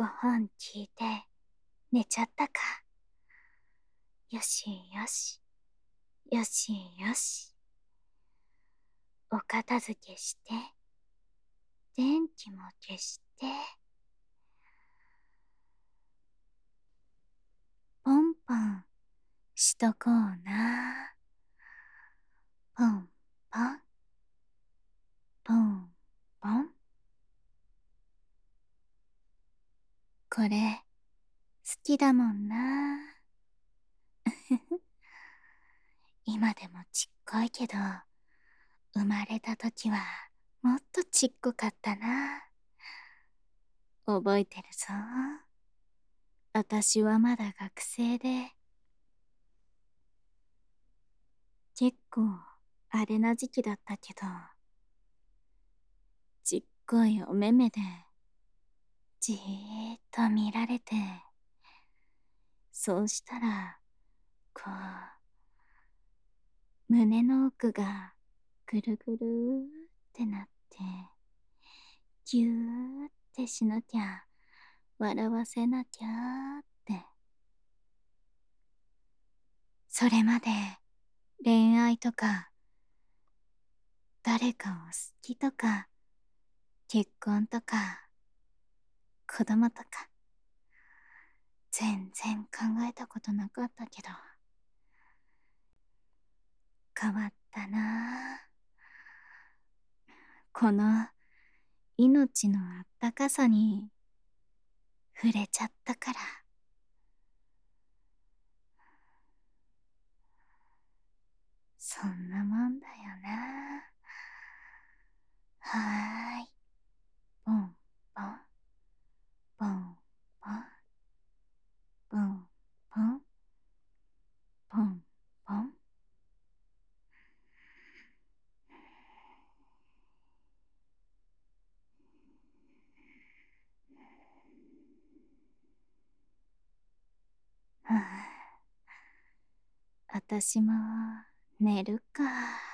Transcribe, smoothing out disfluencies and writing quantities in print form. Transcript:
ご本聞いて寝ちゃったか。よしよし、よしよし。お片付けして、電気も消して、ポンポンしとこうな。ポンポン、ポンポン。これ、好きだもんな。今でもちっこいけど、生まれた時はもっとちっこかったな。覚えてるぞ。私はまだ学生で、結構あれな時期だったけど、ちっこいお目目で、じーっと見られて、そうしたら、こう、胸の奥がぐるぐるーってなって、ぎゅーってしなきゃ、笑わせなきゃーって。それまで恋愛とか、誰かを好きとか、結婚とか、子供とか、全然考えたことなかったけど、変わったなぁ。この命のあったかさに触れちゃったから。そんなもんだよな。はーい。ポンポン、ポンポン、ポンポン、ポンポン。はぁ、私も寝るか。